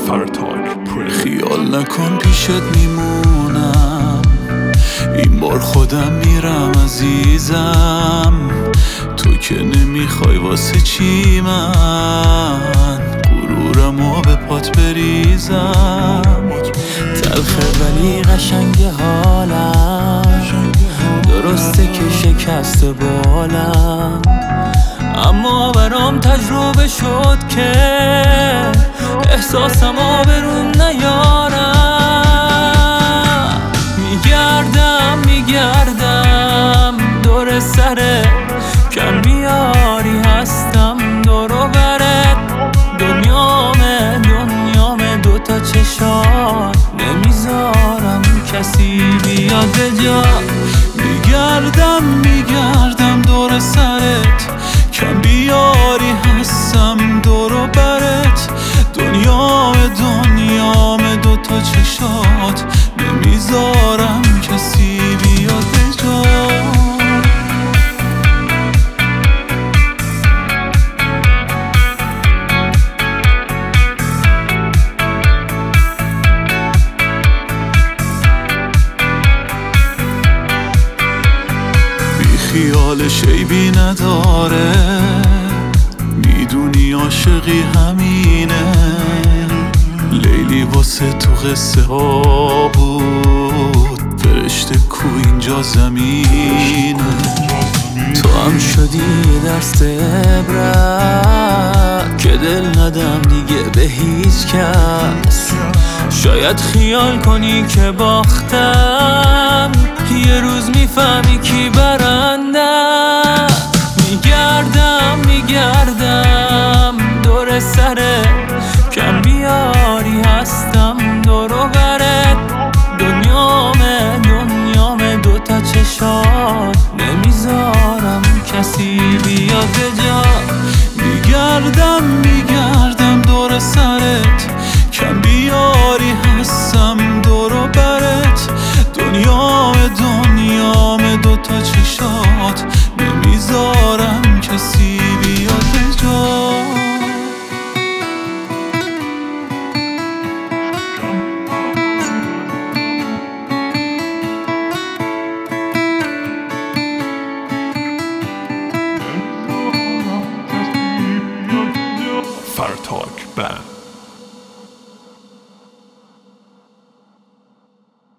خیال نکن پیشت میمونم، این بار خودم میرم عزیزم. تو که نمیخوای واسه چی من غرورمو به پات بریزم. تلخه ولی قشنگ حالم، درسته که شکست بالم، اما برام تجربه شد که احساسم آبروم نیارم. میگردم دور سرت، کم بیاری هستم دور و برت. دنیام دوتا چشات، نمیذارم کسی بیاد به جا. میگردم دور سرت، کم بیاری هستم دور و برت. دنیام دوتا چشات، نمیذارم کسی بیاد به جا. خیالش عیبی نداره، میدونی عاشقی همینه. لیلی واسه تو قصه ها بود، فرشته کو اینجا زمینه. تو هم شدی درس عبرت که دل ندم دیگه به هیچ کس. شاید خیال کنی که باختم، یه روز میفهمی کی برنده. میگردم دور سرت، کم بیاری هستم دور و برت. دنیام دوتا چشات، نمیذارم کسی بیاد به جا. میگردم دور سرت، کم بیاری هستم دور و برت. دنیام دوتا چشات، نمیذارم کسی